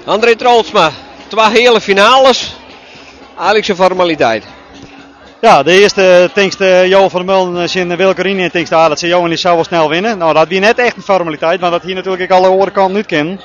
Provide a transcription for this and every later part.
André Troelsma, 2 hele finales. Eigenlijk een formaliteit. Ja, de eerste tinkste Johan van der Mullen in Wilco Riemen tinkste dat ze Johan die zou wel snel winnen. Nou, dat was net echt een formaliteit, want dat hier natuurlijk alle andere kanten niet kennen.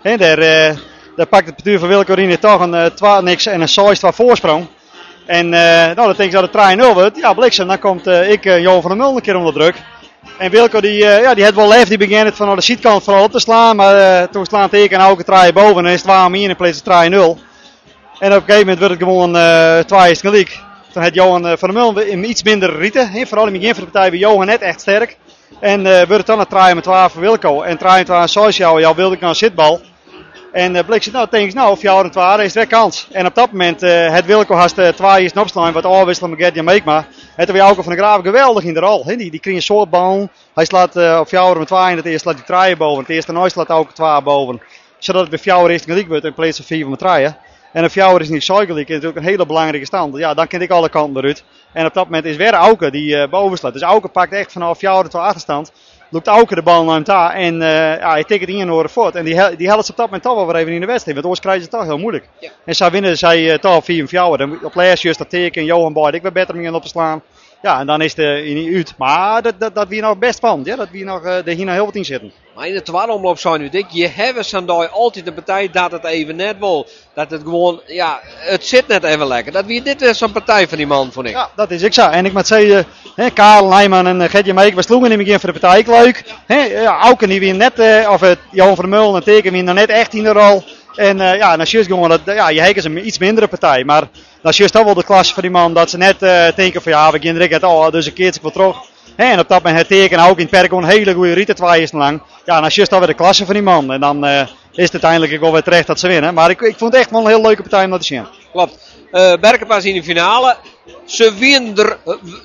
Daar pakt het bestuur van Wilco Riemen toch een 2-niks en een 6 voorsprong. En nou, dan denk ik dat het 3-0 wordt. Ja, bliksem, dan komt Johan van der Mullen een keer onder druk. En Wilco die had wel lef, die begint het van de zijkant vooral op te slaan. Maar toen slaat ik en ook het boven en is het 2-1 in plaats van 3-0. En op een gegeven moment werd het gewoon 2 gelijk. Toen had Johan van der Mullen iets minder rieten. Vooral in het begin van de partij bij Johan net echt sterk. En werd het dan een 3-2 voor Wilco. En 3-2 Soisjouw, jou wilde ik naar een zitbal. En bleek ze, nou, denk ik, of jou het waren, is het weer kans. En op dat moment het Wilco haast 2 eerst opslaan, wat afwisselen met Gert-Jan Meekma. Het weer ook van de Graaf geweldig in de rol. Die kreeg een soort bal. Hij slaat op jou met 2 en het eerste slaat die 3 boven. Het eerste nooit slaat ook 2 boven. Zodat het bij jou eerst gelijk wordt in plaats van 4 met 3. En op jou is niet zo gelijk. Het is ook een hele belangrijke stand. Ja, dan ken ik alle kanten eruit. En op dat moment is weer Auke die boven slaat. Dus Auke pakt echt vanaf jou de achterstand. Loopt Auke de bal naar hem daar en hij tikt het in naar voort. En die helpt ze op dat moment toch wel weer even in de wedstrijd. Want anders krijgen ze het toch heel moeilijk. Ja. En zij winnen zij toch 4 4. Dan op laatst juist dat teken Johan Boyd ik weer beter mee op te slaan. Ja, en dan is het niet uit. Maar dat wie nog best van. Ja, dat wie nog er hier nog heel wat in zitten. Maar in de tweede omloop zijn nu dik. Je hebt Sandoy altijd de partij dat het even net wil. Dat het gewoon, ja, het zit net even lekker. Dat wie dit is zo'n partij van die man, vond ik. Ja, dat is ik zo. En ik moet zeggen, Karel Nijman en Gertje Meek, we sloegen in het begin van de partij leuk. Auken die weer net, Johan van der Mullen en Teken weer nog net echt in de rol. En dan is gewoon dat, je hek is een iets mindere partij. Maar dan is toch wel de klasse van die man dat ze net denken van ja, we gaan direct dus een keertje wat terug. En op dat moment het Teken ook in het perk gewoon een hele goede rieten 2 is lang. Ja, dan is toch weer de klasse van die man. En dan is het uiteindelijk wel weer terecht dat ze winnen. Maar ik vond het echt wel een heel leuke partij om dat te zien. Klopt. Berkenpas in de finale. Ze winnen er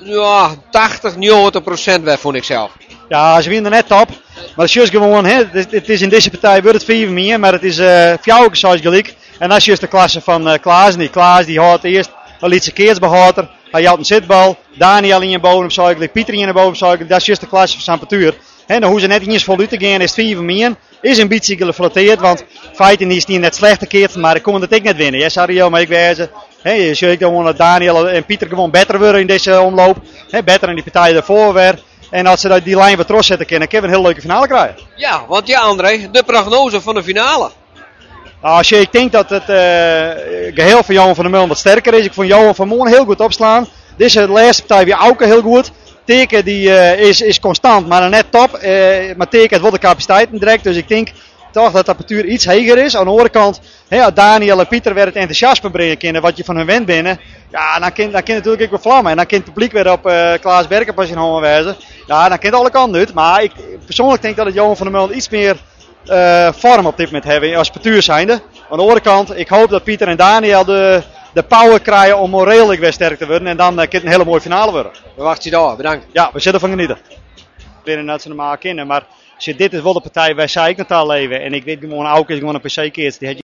80-90% weg, vond ik zelf. Ja, ze winnen net top. Maar het is juist gewoon, het is in deze partij wordt het 4 meer, maar het is 4 zoals gelijk. En dat is juist de klasse van Klaas. Klaas die houdt eerst een lietse keersbehouder. Hij had een zitbal. Daniel in je bodemzuikel, Pieter in je bodemzuikel. Dat is juist de klasse van zijn partuur. En dan hoe ze net niet eens voluit te gaan is 4 meer. Is een beetje geflotteerd, want feiten is niet net slecht gekeerd, maar ik kon het ik net winnen. Ja, sorry, maar ik wijze. Je ziet gewoon dat Daniel en Pieter gewoon beter worden in deze omloop. Beter in die partij ervoor weer. En als ze die lijn wat terug zetten kunnen, kunnen we een heel leuke finale krijgen. Ja, want ja André, de prognose van de finale. Nou, ik denk dat het geheel van Johan van der Mullen wat sterker is. Ik vond Johan van Moon heel goed opslaan. Deze laatste partij weer ook heel goed. Teken die is constant, maar net top. Maar Teken heeft wel de capaciteiten direct. Dus ik denk toch dat de apparatuur iets hoger is. Aan de andere kant, Daniel en Pieter weer het enthousiasme brengen kunnen. Wat je van hun went binnen. Ja, dan kan natuurlijk ook weer vlammen. En dan kan het publiek weer op Klaas Berkenpas in handen wijzen. Ja, dan kan het alle kanten uit. Maar ik persoonlijk denk dat het Johan van der Mullen iets meer vorm op dit moment hebben als partuur zijnde. Aan de andere kant, ik hoop dat Pieter en Daniel de power krijgen om moreel weer sterk te worden. En dan kan het een hele mooie finale worden. We wachten je daar, bedankt. Ja, we zitten van genieten. Binnen dat ze normaal kennen, maar dit is wel de partij waar zij ik het al leven. En ik weet gewoon, ook is gewoon een PC-keert.